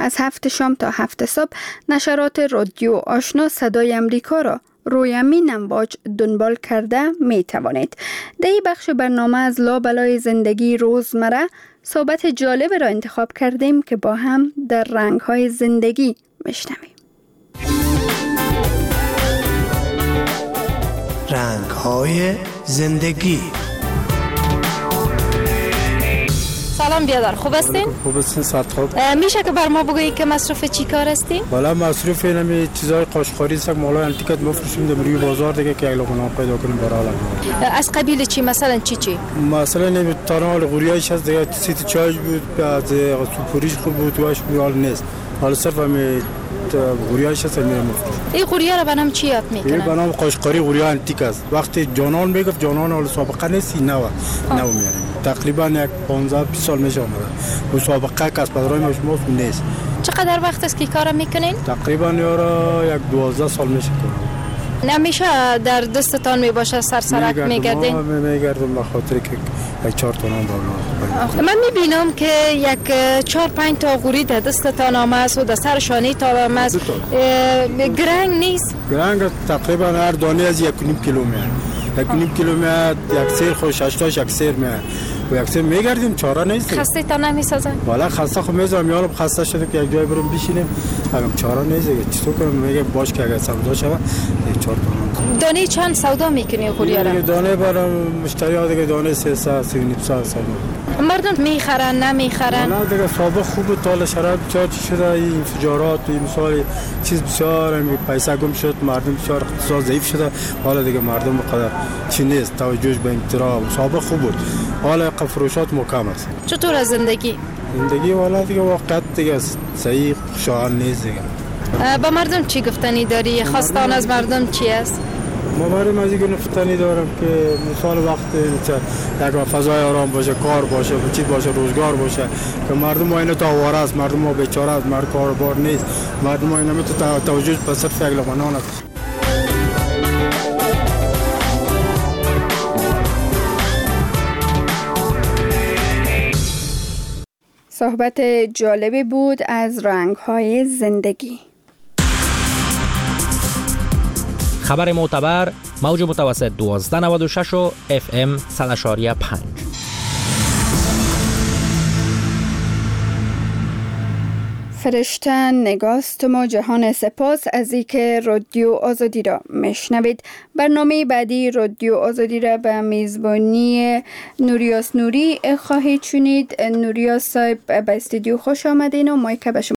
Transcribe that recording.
از 7 شام تا 7 صبح نشرات رادیو آشنا صدای امریکا را روی همین امواج دنبال کرده می توانید. در این بخش برنامه از لابلای زندگی روزمره صحبت جالب را انتخاب کردیم که با هم در رنگ‌های زندگی میشنویم. رنگ‌های زندگی. سلام بیادر، خوب هستین؟ خوب هستین، صد خوب. میشه که بر ما بگویید که مصرف چی کار هستین؟ بالا مصرف اینمی چیزای قاشقاری است که مالا انتیکت مفروشیم در روی بازار دیگه که اگه پیدا کنیم برای از قبیل چی؟ مثلا چی؟ مثلا نمی تانال غوریایش هست دیگه، سیت چای بود، از سوپوریش خوب بود، واش حال نیست. حالا صرف هم غوریایش هست میرم مفروش. این غوریا رو بنام چی یاد میکنن؟ این بنام قاشقاری غوریا انتیک است. وقتی جانان میگفت جانان حال سابقه نیست، نو میاریم. تقریبا یک 15-20 سال میشه اومده. مسابقه کسب‌دارای ما شما نیست. چقدر وقت است که کارا میکنین؟ تقریبا یک 12 سال میشه کنم. نمیشه در دستتان میباشه سرسرک میگردین؟ میگردم به خاطر که یک 4 تا نام بالا. من میبینم که یک 4-5 تا غوری در دستتان آمد و در سر شانه تا آمد. گرنگ نیست؟ گرنگ تقریبا هر دانه از 1.5 کیلو میاد. 1.5 کیلو میاد، یک سیر خوش 8 یک سیر میاد. و یک سیر میگردیم، چاره نیست. خسته تا نمیسازن؟ والا خسته خو میذارم، یارم خسته شده که یک جای بریم بشینیم، همین چاره نیست. چطور کنم؟ میگه باش که اگه سودا شود 4 تا. دانه چند سودا میکنی غوریا را؟ دانه برام مشتری ها دیگه دانه 300 350 سودا. مردم میخرن نمیخرن؟ نه دیگه سابق خوب تا شرایط بسیار شده، این انفجارات این مثال چیز بسیار پیسه گم شد، مردم بسیار اقتصاد ضعیف شده. حالا دیگه مردم بقدر چی نیست، توجهش به اختراع سابق خوب بود، حالا فروشات مکم است. چطور از زندگی والا دیگه واقعا دیگه صحیح خوشحال نیست دیگه. با مردم چی گفتنی داری؟ خواستان از مردم چی است؟ ما مردم از این گفتنی دارم که مثال وقت یک فضای آرام باشه، کار باشه، چیز باشه، روزگار باشه، که مردم ما اینا تا آواره است، مردم ما بیچاره است، مرد کاربار نیست، مردم ما اینا تو توجه به صرف یک لقمه نان است. صحبت جالبی بود از رنگ‌های زندگی. خبر معتبر، موج متوسط 1296 و FM 100.5. فرشته نگاست ما جهان سپاس از اینکه رادیو آزادی را میشنوید. برنامه بعدی رادیو آزادی را به میزبانی نوریاس نوری خواهید شنید. نوریاس صاحب به استودیو خوش آمدین و مایک به شما